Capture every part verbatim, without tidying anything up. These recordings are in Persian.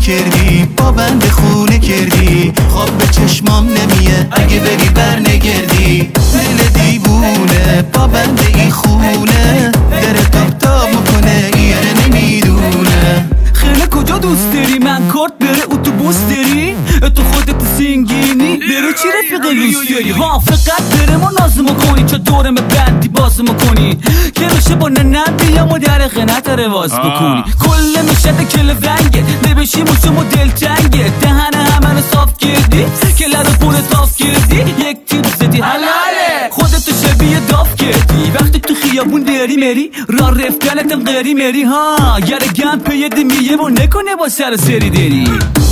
کردی، با بند خونه کردی، خواب به چشمام نمیه اگه بری بر نگردی. دل دیوونه با بند این خونه در تاب تاب میکنه یاره نمیدونه. خیلی کجا دوست داری؟ من کارت بره اتوبوس داری؟ تو خودت سینگینی برو چی رفیق لوس داری؟ ها فقط بره ما نازمو کنی چه دورم بندی بازمو کنی که بشه با ننم بیام و در خنت رواز بکنی. کل مشهد کل ونگه نبشی موشم و دل تنگه دهن همه رو صاف کردی که لر پول صاف کردی یک تیر زدی حلاله خودتو شبیه داف کردی وقتی تو خیابون داری مری را رفتنتم غری مری ها گره گم پیده میه و نکنه با سر سری داری.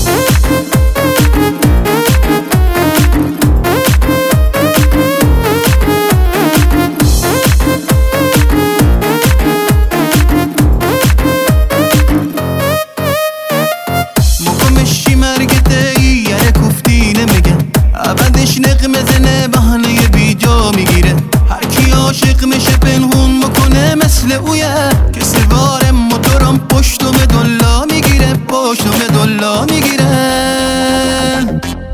مقامشی مرگته ای یه کفتی نمیگن عبدش نقمه زنه بحانه بی جا میگیره. هر کی عاشق میشه پنهون میکنه مثل اویه که سوار موتورم پشتم دلا میگیره پشتم دلا میگیره.